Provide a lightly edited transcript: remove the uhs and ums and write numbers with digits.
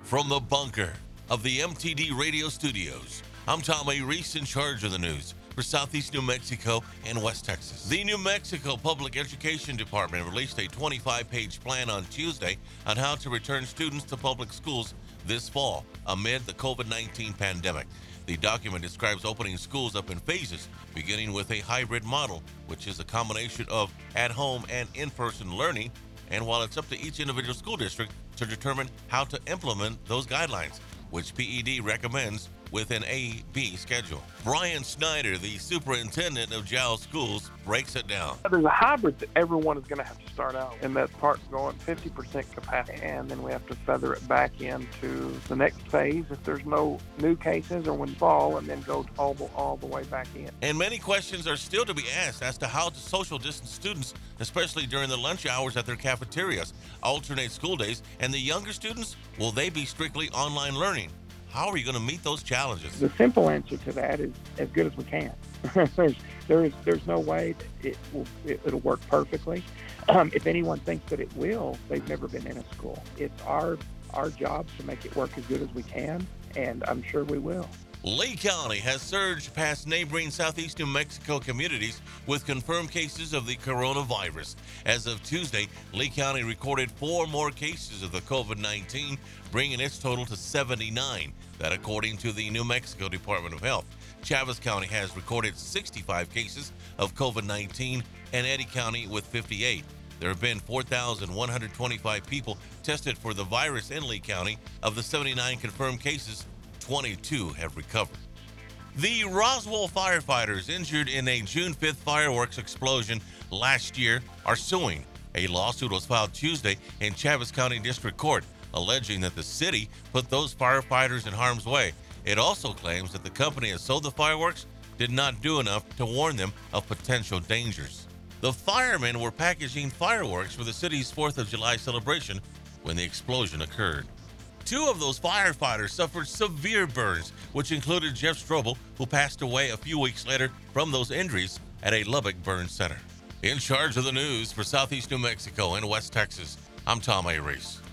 From the bunker of the MTD radio studios, I'm Tom A. Reese, in charge of the news for Southeast New Mexico and West Texas. The New Mexico Public Education Department released a 25-page plan on Tuesday on how to return students to public schools this fall amid the COVID-19 pandemic. The document describes opening schools up in phases, beginning with a hybrid model, which is a combination of at-home and in-person learning, and while it's up to each individual school district to determine how to implement those guidelines, which PED recommends with an A-B schedule. Brian Snyder, the superintendent of Giles Schools, breaks it down. There's a hybrid that everyone is going to have to start out, and that part's going 50% capacity, and then we have to feather it back into the next phase if there's no new cases or when fall, and then go all the way back in. And many questions are still to be asked as to how to social distance students, especially during the lunch hours at their cafeterias, alternate school days, and the younger students, will they be strictly online learning? How are you going to meet those challenges? The simple answer to that is as good as we can. there's no way that it'll work perfectly. If anyone thinks that it will, they've never been in a school. It's our job to make it work as good as we can, and I'm sure we will. Lee County has surged past neighboring Southeast New Mexico communities with confirmed cases of the coronavirus. As of Tuesday, Lee County recorded 4 more cases of the COVID-19, bringing its total to 79. That according to the New Mexico Department of Health. Chaves County has recorded 65 cases of COVID-19 and Eddy County with 58. There have been 4,125 people tested for the virus in Lee County. Of the 79 confirmed cases, 22 have recovered. The Roswell firefighters injured in a June 5th fireworks explosion last year are suing. A lawsuit was filed Tuesday in Chaves County District Court, alleging that the city put those firefighters in harm's way. It also claims that the company that sold the fireworks did not do enough to warn them of potential dangers. The firemen were packaging fireworks for the city's 4th of July celebration when the explosion occurred. 2 of those firefighters suffered severe burns, which included Jeff Strobel, who passed away a few weeks later from those injuries at a Lubbock burn center. In charge of the news for Southeast New Mexico and West Texas, I'm Tom A. Reese.